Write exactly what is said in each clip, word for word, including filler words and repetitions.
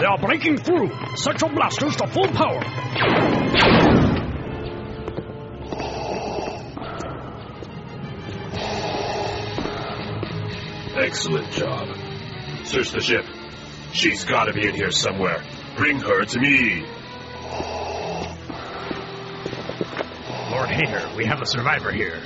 are breaking through. Set your blasters to full power. Excellent job. Search the ship. She's gotta be in here somewhere. Bring her to me. Lord Hayter, we have a survivor here.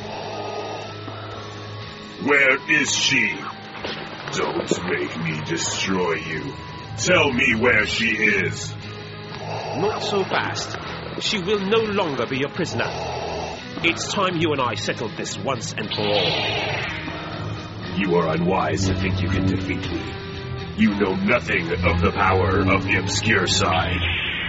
Where is she? Don't make me destroy you. Tell me where she is. Not so fast. She will no longer be your prisoner. It's time you and I settled this once and for all. You are unwise to think you can defeat me. You know nothing of the power of the obscure side.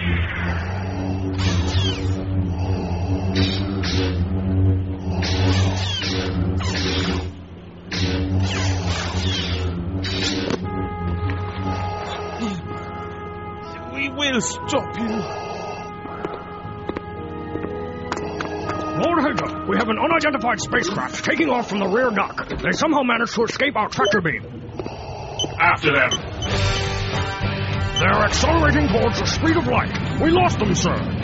We will stop you. Lord Hayter, we have an unidentified spacecraft taking off from the rear dock. They somehow managed to escape our tractor beam. After them. They're accelerating towards the speed of light. We lost them, sir.